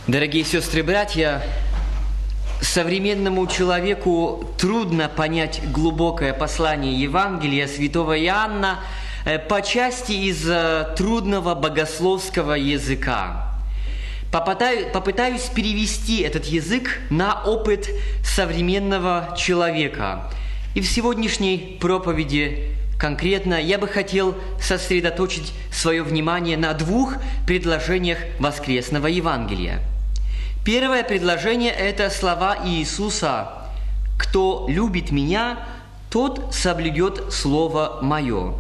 Дорогие сестры и братья, современному человеку трудно понять глубокое послание Евангелия святого Иоанна по части из трудного богословского языка. Попытаюсь перевести этот язык на опыт современного человека. И в сегодняшней проповеди конкретно я бы хотел сосредоточить свое внимание на двух предложениях воскресного Евангелия. Первое предложение – это слова Иисуса: «Кто любит Меня, тот соблюдет Слово Мое».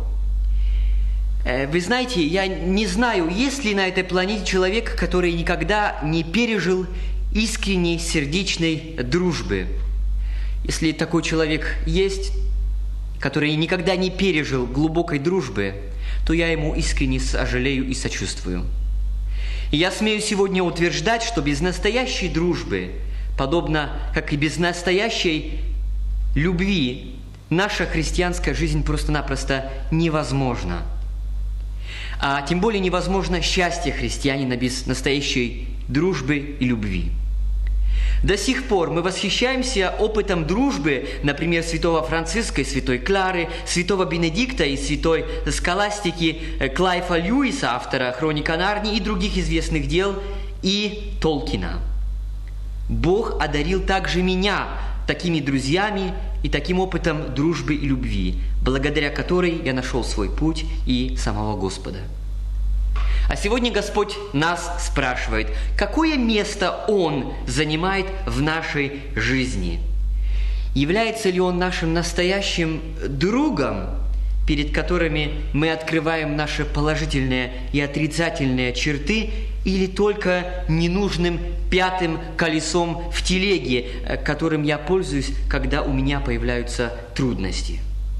Вы знаете, я не знаю, есть ли на этой планете человек, который никогда не пережил искренней сердечной дружбы. Если такой человек есть, который никогда не пережил глубокой дружбы, то я ему искренне сожалею и сочувствую. И я смею сегодня утверждать, что без настоящей дружбы, подобно как и без настоящей любви, наша христианская жизнь просто-напросто невозможна. А тем более невозможно счастье христианина без настоящей дружбы и любви. До сих пор мы восхищаемся опытом дружбы, например, святого Франциска и святой Клары, святого Бенедикта и святой Скаластики, Клайфа Льюиса, автора «Хроника Нарнии» и других известных дел, и Толкина. Бог одарил также меня такими друзьями и таким опытом дружбы и любви, благодаря которой я нашел свой путь и самого Господа. А сегодня Господь нас спрашивает, какое место Он занимает в нашей жизни? Является ли Он нашим настоящим другом, перед которыми мы открываем наши положительные и отрицательные черты, или только ненужным пятым колесом в телеге, которым я пользуюсь, когда у меня появляются трудности?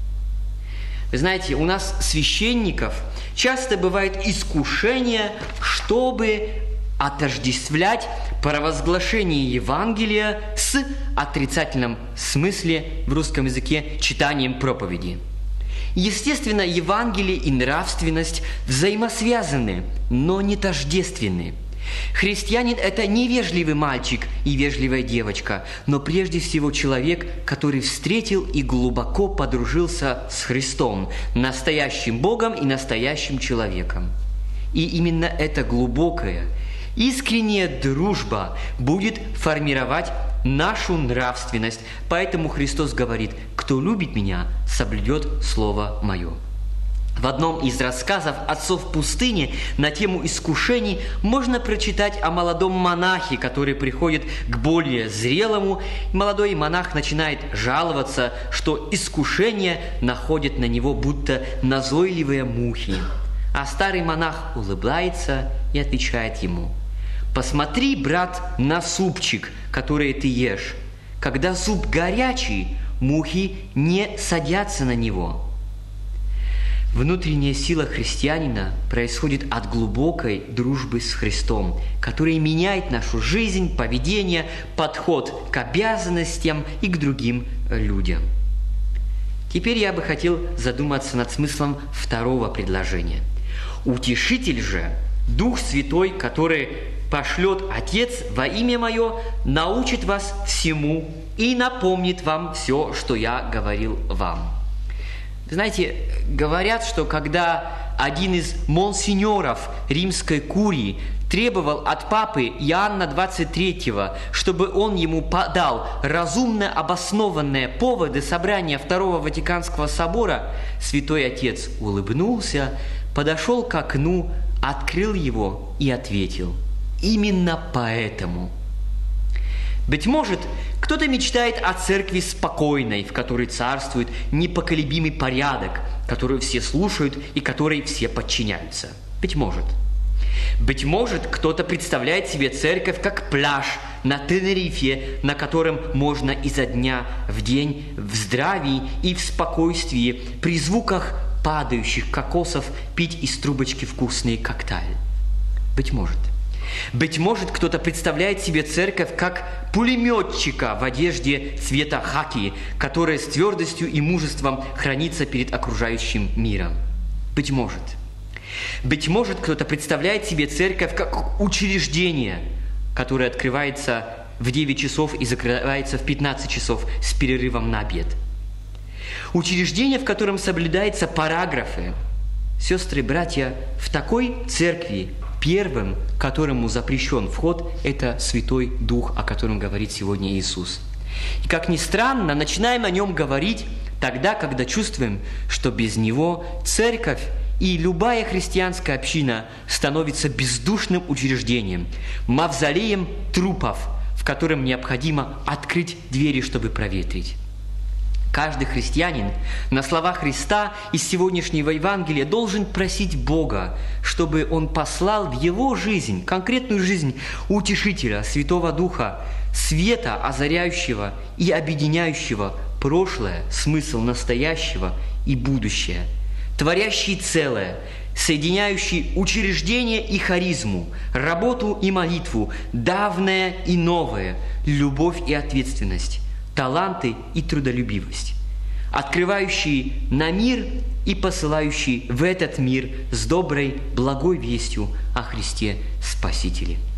Вы знаете, у нас, священников, часто бывает искушение, чтобы отождествлять провозглашение Евангелия с отрицательным смысле в русском языке читанием проповеди. Естественно, Евангелие и нравственность взаимосвязаны, но не тождественны. Христианин – это не вежливый мальчик и вежливая девочка, но прежде всего человек, который встретил и глубоко подружился с Христом, настоящим Богом и настоящим человеком. И именно эта глубокая, искренняя дружба будет формировать нашу нравственность. Поэтому Христос говорит: «Кто любит Меня, соблюдет Слово Мое». В одном из рассказов «Отцов пустыни» на тему искушений можно прочитать о молодом монахе, который приходит к более зрелому. Молодой монах начинает жаловаться, что искушения находят на него будто назойливые мухи. А старый монах улыбается и отвечает ему: «Посмотри, брат, на супчик, который ты ешь. Когда суп горячий, мухи не садятся на него». Внутренняя сила христианина происходит от глубокой дружбы с Христом, которая меняет нашу жизнь, поведение, подход к обязанностям и к другим людям. Теперь я бы хотел задуматься над смыслом второго предложения. «Утешитель же, Дух Святой, который пошлет Отец во имя Мое, научит вас всему и напомнит вам все, что я говорил вам». Знаете, говорят, что когда один из монсеньоров римской курии требовал от папы Иоанна XXIII, чтобы он ему подал разумно обоснованные поводы собрания Второго Ватиканского собора, Святой Отец улыбнулся, подошел к окну, открыл его и ответил: «Именно поэтому». Быть может, кто-то мечтает о церкви спокойной, в которой царствует непоколебимый порядок, которую все слушают и которой все подчиняются. Быть может. Быть может, кто-то представляет себе церковь как пляж на Тенерифе, на котором можно изо дня в день в здравии и в спокойствии при звуках падающих кокосов пить из трубочки вкусный коктейль. Быть может. Быть может, кто-то представляет себе церковь как пулеметчика в одежде цвета хаки, которая с твердостью и мужеством хранится перед окружающим миром. Быть может. Быть может, кто-то представляет себе церковь как учреждение, который открывается в 9 часов и закрывается в 15 часов с перерывом на обед. Учреждение, в котором соблюдаются параграфы. Сестры и братья, в такой церкви первым, которому запрещен вход, это Святой Дух, о котором говорит сегодня Иисус. И как ни странно, начинаем о нем говорить тогда, когда чувствуем, что без него церковь и любая христианская община становится бездушным учреждением, мавзолеем трупов, в котором необходимо открыть двери, чтобы проветрить. Каждый христианин на слова Христа из сегодняшнего Евангелия должен просить Бога, чтобы Он послал в его жизнь, конкретную жизнь Утешителя, Святого Духа, света, озаряющего и объединяющего прошлое, смысл настоящего и будущее, творящий целое, соединяющий учреждение и харизму, работу и молитву, давнее и новое, любовь и ответственность, таланты и трудолюбивость, открывающий на мир и посылающий в этот мир с доброй, благой вестью о Христе Спасителе.